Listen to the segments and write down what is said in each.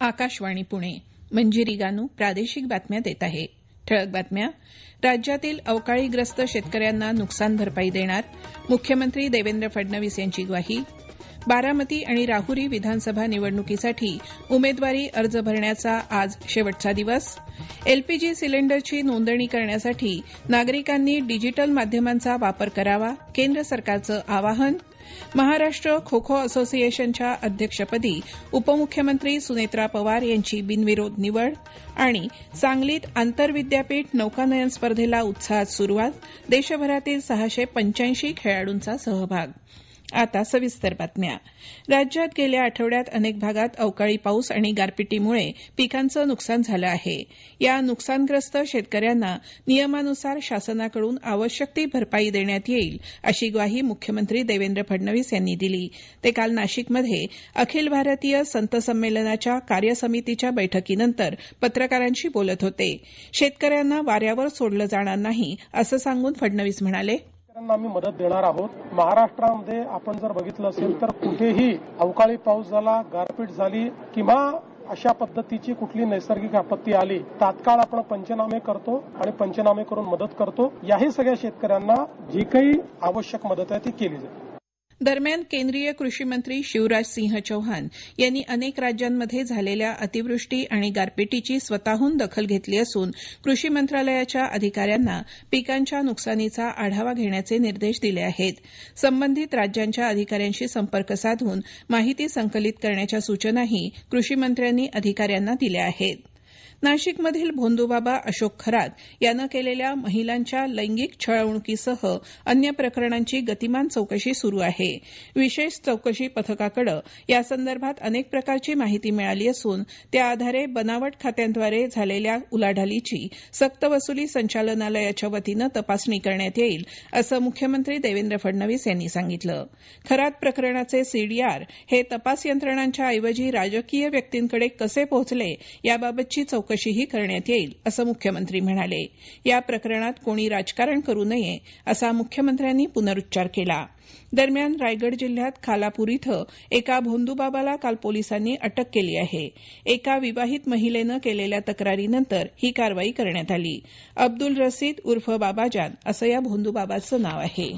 आकाशवाणी पुणे. मंजिरी गानू प्रादेशिक बातम्या देत आहे. ठळक बातम्या. राज्यातील अवकाळीग्रस्त शेतकऱ्यांना नुकसान भरपाई देणार, मुख्यमंत्री देवेंद्र फडणवीस यांची ग्वाही. बारामती आणि राहुरी विधानसभा निवडणुकीसाठी उमेदवारी अर्ज भरण्याचा आज शेवटचा दिवस. एलपीजी सिलेंडरची नोंदणी करण्यासाठी नागरिकांनी डिजिटल माध्यमांचा वापर करावा, केंद्र सरकारचं आवाहन. महाराष्ट्र खो खो असोसिएशनच्या अध्यक्षपदी उपमुख्यमंत्री सुनेत्रा पवार यांची बिनविरोध निवड. आणि सांगलीत आंतरविद्यापीठ नौकानयन स्पर्धेला उत्साहात सुरुवात, देशभरातील 685 खेळाडूंचा सहभाग. आता सविस्तर बातम्या. राज्यात गेल्या आठवड्यात अनेक भागात अवकाळी पाऊस आणि गारपिटीमुळे पिकांचं नुकसान झालं आहे. या नुकसानग्रस्त शेतकऱ्यांना नियमानुसार शासनाकडून आवश्यक ती भरपाई देण्यात येईल, अशी ग्वाही मुख्यमंत्री देवेंद्र फडणवीस यांनी दिली. ते काल नाशिकमध्ये अखिल भारतीय संत संमेलनाच्या कार्यसमितीच्या बैठकीनंतर पत्रकारांशी बोलत होते. शेतकऱ्यांना वाऱ्यावर सोडलं जाणार नाही, असं सांगून फडणवीस म्हणाले, आम्ही मदत देणार आहोत. महाराष्ट्रामध्ये आपण जर बघितलं असेल तर कुठेही अवकाळी पाऊस झाला, गारपीट झाली किंवा अशा पद्धतीची कुठली नैसर्गिक आपत्ती आली, तात्काळ आपण पंचनामे करतो आणि पंचनामे करून मदत करतो. याही सगळ्या शेतकऱ्यांना जी काही आवश्यक मदत आहे ती केली जाईल. दरम्यान केंद्रीय कृषी मंत्री शिवराज सिंह चौहान यांनी अनेक राज्यांमध्ये झालेल्या अतिवृष्टी आणि गारपिटीची स्वतःहून दखल घेतली असून कृषी मंत्रालयाच्या अधिकाऱ्यांना पिकांच्या नुकसानीचा आढावा घेण्याचे निर्देश दिले आहेत. संबंधित राज्यांच्या अधिकाऱ्यांशी संपर्क साधून माहिती संकलित करण्याच्या सूचनाही कृषी मंत्र्यांनी अधिकाऱ्यांना दिल्या आहेत. नाशिकमधील भोंदूबाबा अशोक खरात यानं केलेल्या महिलांच्या लैंगिक छळवणुकीसह अन्य प्रकरणांची गतिमान चौकशी सुरू आहे. विशेष चौकशी पथकाकडे यासंदर्भात अनेक प्रकारची माहिती मिळाली असून त्या आधारे बनावट खात्यांद्वारे झालेल्या उलाढालीची सक्तवसुली संचालनालयाच्या वतीनं तपासणी करण्यात येईल, असं मुख्यमंत्री देवेंद्र फडणवीस यांनी सांगितलं. खरात प्रकरणाचे सीडीआर हे तपास यंत्रणांच्या ऐवजी राजकीय व्यक्तींकडे कसे पोहोचले याबाबतची चौकशीही करण्यात येईल, असं मुख्यमंत्री म्हणाले. या प्रकरणात कोणी राजकारण करू नये, असा मुख्यमंत्र्यांनी पुनरुच्चार केला. दरम्यान रायगड जिल्ह्यात खालापूर इथं एका भोंदूबाबाला काल पोलिसांनी अटक केली आहे. एका विवाहित महिलेनं केलेल्या तक्रारीनंतर ही कारवाई करण्यात आली. अब्दुल रसीद उर्फ बाबाजान असं या भोंदूबाबाचं नाव आहे.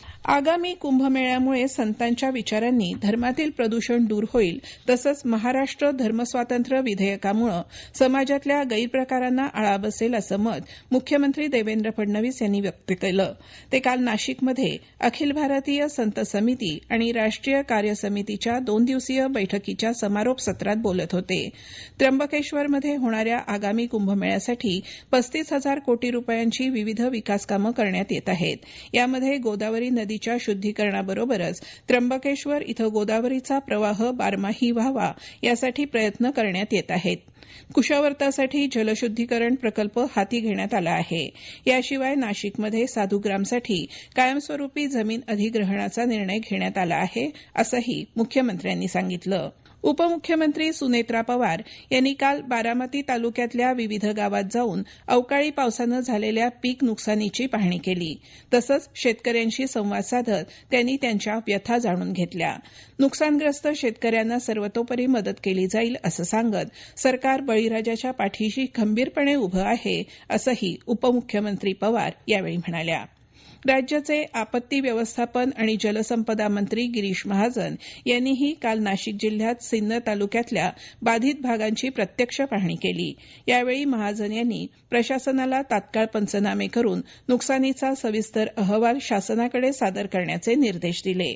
आगामी कुंभमेळ्यामुळे संतांच्या विचारांनी धर्मातील प्रदूषण दूर होईल, तसंच महाराष्ट्र धर्मस्वातंत्र्य विधेयकामुळे समाजातल्या गैरप्रकारांना आळा बसेल, असं मत मुख्यमंत्री देवेंद्र फडणवीस यांनी व्यक्त केलं. ते काल नाशिकमध्ये अखिल भारतीय संत समिती आणि राष्ट्रीय कार्य समितीच्या 2 दिवसीय बैठकीच्या समारोप सत्रात बोलत होते. त्र्यंबकेश्वरमध्ये होणाऱ्या आगामी कुंभमेळ्यासाठी 35,000 कोटी रुपयांची विविध विकासकामं करण्यात येत आहेत. यामध्ये गोदावरी नदीच्या शुद्धीकरणाबरोबरच त्र्यंबकेश्वर इथं गोदावरीचा प्रवाह बारमाही व्हावा यासाठी प्रयत्न करण्यात येत आहेत. कुशावर्तासाठी जलशुद्धीकरण प्रकल्प हाती घेण्यात आला आहे. याशिवाय नाशिकमध्ये साधुग्रामसाठी कायमस्वरूपी जमीन अधिग्रहणाचा निर्णय घेण्यात आला आहे, असंही मुख्यमंत्र्यांनी सांगितलं. उपमुख्यमंत्री सुनेत्रा पवार यांनी काल बारामती तालुक्यातल्या विविध गावात जाऊन अवकाळी पावसानं झालेल्या पीक नुकसानीची पाहणी केली. तसंच शेतकऱ्यांशी संवाद साधत त्यांनी त्यांच्या व्यथा जाणून घेतल्या. नुकसानग्रस्त शेतकऱ्यांना सर्वतोपरी मदत केली जाईल, असं सांगत सरकार बळीराजाच्या पाठीशी खंबीरपणे उभं आहे, असंही उपमुख्यमंत्री पवार यावेळी म्हणाल्या. राज्याचे आपत्ती व्यवस्थापन आणि जलसंपदा मंत्री गिरीश महाजन यांनीही काल नाशिक जिल्ह्यात सिन्नर तालुक्यातल्या बाधित भागांची प्रत्यक्ष पाहणी केली. यावेळी महाजन यांनी प्रशासनाला तात्काळ पंचनामे करून नुकसानीचा सविस्तर अहवाल शासनाकडे सादर करण्याचे निर्देश दिले.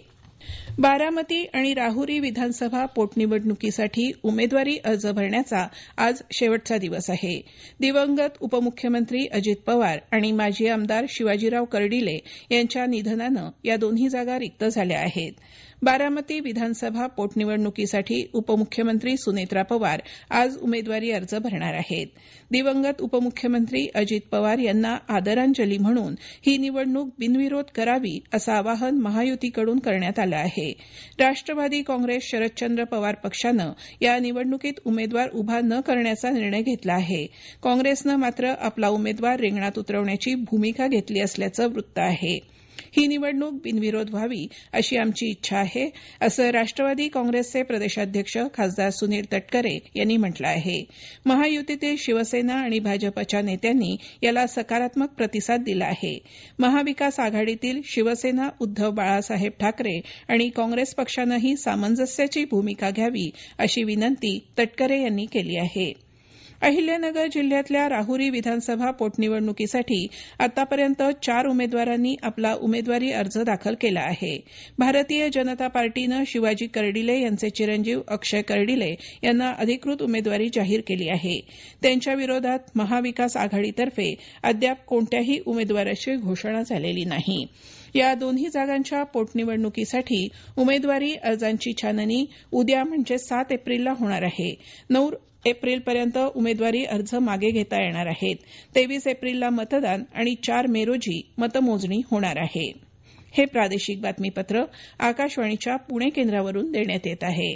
बारामती आणि राहुरी विधानसभा पोटनिवडणुकीसाठी उमेदवारी अर्ज भरण्याचा आज शेवटचा दिवस आहे. दिवंगत उपमुख्यमंत्री अजित पवार आणि माजी आमदार शिवाजीराव कर्डिले यांच्या निधनानं या दोन्ही जागा रिक्त झाल्या आहेत. बारामती विधानसभा पोटनिवडणुकीसाठी उपमुख्यमंत्री सुनेत्रा पवार आज उमेदवारी अर्ज भरणार आहेत. दिवंगत उपमुख्यमंत्री अजित पवार यांना आदरांजली म्हणून ही निवडणूक बिनविरोध करावी, असं आवाहन महायुतीकडून करण्यात आलं आहे. राष्ट्रवादी काँग्रेस शरदचंद्र पवार पक्षानं या निवडणुकीत उमेदवार उभा न करण्याचा निर्णय घेतला आहे. काँग्रेसनं मात्र आपला उमेदवार रिंगणात उतरवण्याची भूमिका घेतली असल्याचं वृत्त आहे. ही निवडणूक बिनविरोध व्हावी अशी आमची इच्छा आहे असं राष्ट्रवादी काँग्रेसचे प्रदेशाध्यक्ष खासदार सुनील तटकरे यांनी म्हटलं आहे. महायुतीतील शिवसेना आणि भाजपच्या नेत्यांनी याला सकारात्मक प्रतिसाद दिला आहे. महाविकास आघाडीतील शिवसेना उद्धव बाळासाहेब ठाकरे आणि काँग्रेस पक्षानंही सामंजस्याची भूमिका घ्यावी अशी विनंती तटकरे यांनी केली आहे. अहिल्यानगर जिल्ह्यातल्या राहुरी विधानसभा पोटनिवडणुकीसाठी आतापर्यंत 4 उमेदवारांनी आपला उमेदवारी अर्ज दाखल केला आहे. भारतीय जनता पार्टीनं शिवाजी कर्डिले यांचे चिरंजीव अक्षय कर्डिले यांना अधिकृत उमेदवारी जाहीर केली आहे. त्यांच्या विरोधात महाविकास आघाडीतर्फे अद्याप कोणत्याही उमेदवाराची घोषणा झालेली नाही. या दोन्ही जागांच्या पोटनिवडणुकीसाठी उमेदवारी अर्जांची छाननी उद्या म्हणजे 7 एप्रिलला होणार आहे. 9 एप्रिलपर्यंत उमेदवारी अर्ज मागे घेता येणार आहेत. 23 एप्रिलला मतदान आणि 4 मे रोजी मतमोजणी होणार आहे. हे प्रादेशिक बातमीपत्र आकाशवाणीच्या पुणे केंद्रावरून देण्यात येत आहे.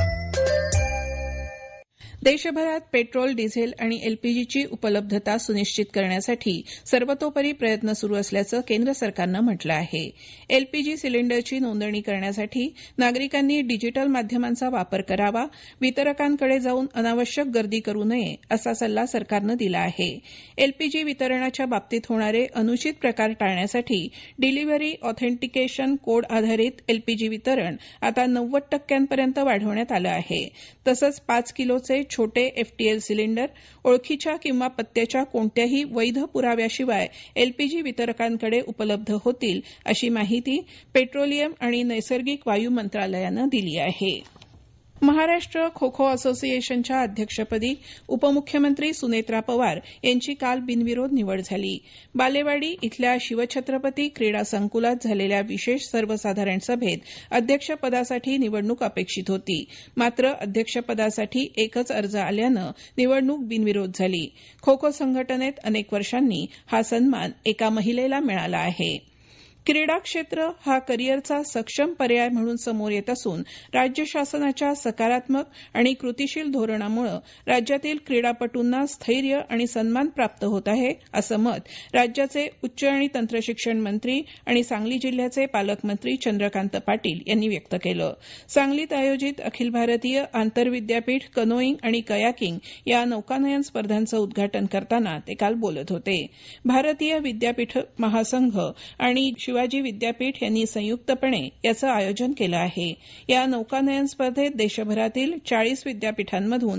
देशभरात पेट्रोल, डिझेल आणि एलपीजीची उपलब्धता सुनिश्चित करण्यासाठी सर्वतोपरी प्रयत्न सुरू असल्याचं केंद्र सरकारनं म्हटलं आहे. एलपीजी सिलेंडरची नोंदणी करण्यासाठी नागरिकांनी डिजिटल माध्यमांचा वापर करावा, वितरकांकडे जाऊन अनावश्यक गर्दी करू नये असा सल्ला सरकारनं दिला आहे. एलपीजी वितरणाच्या बाबतीत होणारे अनुचित प्रकार टाळण्यासाठी डिलिव्हरी ऑथेंटिकेशन कोड आधारित एलपीजी वितरण आता 90% वाढवण्यात आलं आहे. तसंच 5 किलोचे छोटे एफटीएल सिलेंडर ओळखीच्या किंवा पत्त्याच्या कोणत्याही वैध पुराव्याशिवाय एलपीजी वितरकांकडे उपलब्ध होतील अशी माहिती पेट्रोलियम आणि नैसर्गिक वायू मंत्रालयानं दिली आहे. महाराष्ट्र खो खो असोसिएशनच्या अध्यक्षपदी उपमुख्यमंत्री सुनेत्रा पवार यांची काल बिनविरोध निवड झाली. बालेवाडी इथल्या शिवछत्रपती क्रीडा संकुलात झालेल्या विशेष सर्वसाधारण सभेत अध्यक्षपदासाठी निवडणूक अपेक्षित होती. मात्र अध्यक्षपदासाठी एकच अर्ज आल्यानं निवडणूक बिनविरोध झाली. खो खो संघटनेत अनेक वर्षांनी हा सन्मान एका महिलेला मिळाला आहे. क्रीडा क्षेत्र हा करिअरचा सक्षम पर्याय म्हणून समोर येत असून राज्य शासनाच्या सकारात्मक आणि कृतीशील धोरणामुळे राज्यातील क्रीडापटूंना स्थैर्य आणि सन्मान प्राप्त होत आहे असं मत राज्याचे उच्च आणि तंत्रशिक्षण मंत्री आणि सांगली जिल्ह्याचे पालकमंत्री चंद्रकांत पाटील यांनी व्यक्त केलं. सांगलीत आयोजित अखिल भारतीय आंतरविद्यापीठ कनोईंग आणि कयाकिंग या नौकानयन स्पर्धांचं उद्घाटन करताना ते काल बोलत होते. भारतीय विद्यापीठ महासंघ आणि शिवाजी विद्यापीठ यांनी संयुक्तपणे याचं आयोजन केलं आहे. या नौकानयन स्पर्धेत देशभरातील 40 विद्यापीठांमधून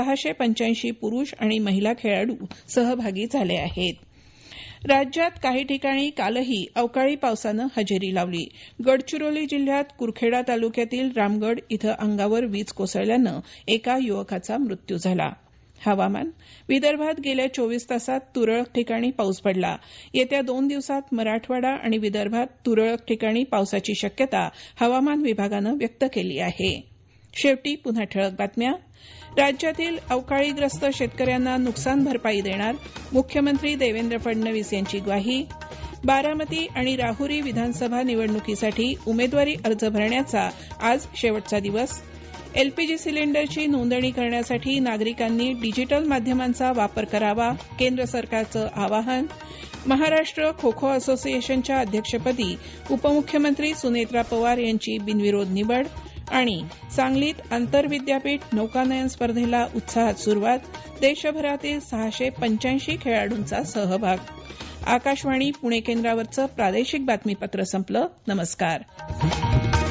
685 पुरुष आणि महिला खेळाडू सहभागी झाले आहेत. राज्यात काही ठिकाणी कालही अवकाळी पावसानं हजेरी लावली. गडचिरोली जिल्ह्यात कुरखेडा तालुक्यातील रामगड इथं अंगावर वीज कोसळल्यानं एका युवकाचा मृत्यू झाला. हवामान. विदर्भात गेल्या 24 तासात तुरळक ठिकाणी पाऊस पडला. येत्या 2 दिवसात मराठवाडा आणि विदर्भात तुरळक ठिकाणी पावसाची शक्यता हवामान विभागानं व्यक्त केली आहे. शेवटी पुन्हा ठळक बातम्या. राज्यातील अवकाळीग्रस्त शेतकऱ्यांना नुकसान भरपाई देणार मुख्यमंत्री देवेंद्र फडणवीस यांची ग्वाही. बारामती आणि राहुरी विधानसभा निवडणुकीसाठी उमेदवारी अर्ज भरण्याचा आज शेवटचा दिवस. एलपीजी सिलेंडरची नोंदणी करण्यासाठी नागरिकांनी डिजिटल माध्यमांचा वापर करावा केंद्र सरकारचं आवाहन. महाराष्ट्र खो खो असोसिएशनच्या अध्यक्षपदी उपमुख्यमंत्री सुनेत्रा पवार यांची बिनविरोध निवड. आणि सांगलीत आंतरविद्यापीठ नौकानयन स्पर्धेला उत्साहात सुरुवात. देशभरातील 685 खेळाडूंचा सहभाग. आकाशवाणी पुणे केंद्रावरचं प्रादेशिक बातमीपत्र संपलं. नमस्कार.